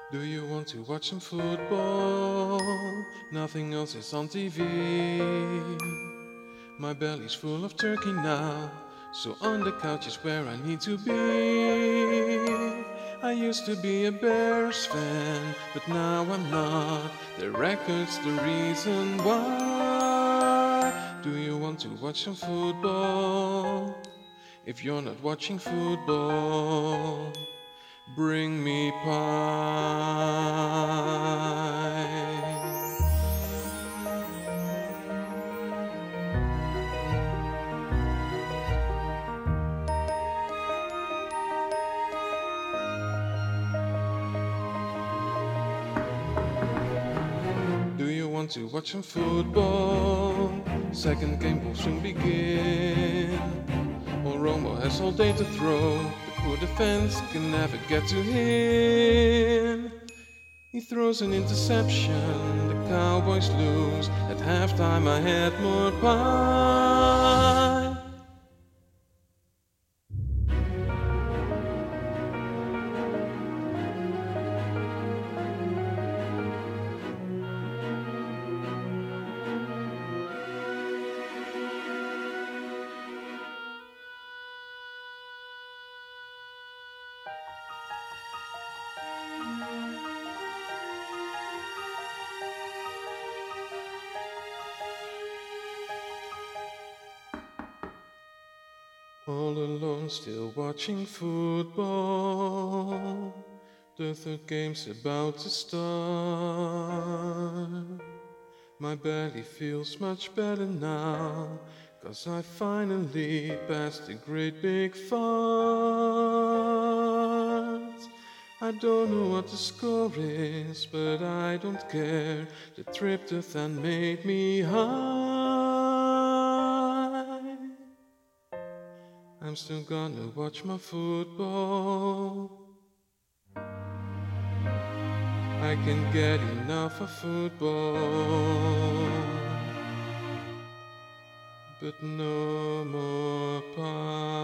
Do you want to watch some football? Nothing else is on TV. My belly's full of turkey now, so on the couch is where I need to be. I used to be a Bears fan, but now I'm not. The record's the reason why. Do you want to watch some football? If you're not watching football, bring me pie. Do you want to watch some football? Second game will soon begin. Well, Romo has all day to throw. The poor defense can never get to him. He throws an interception. The Cowboys lose. At halftime, I had more pie. All alone, still watching football. The third game's about to start. My belly feels much better now, 'cause I finally passed the great big fart. I don't know what the score is, but I don't care. The tryptophan made me high. I'm still gonna watch my football. I can't get enough of football, but no more pie.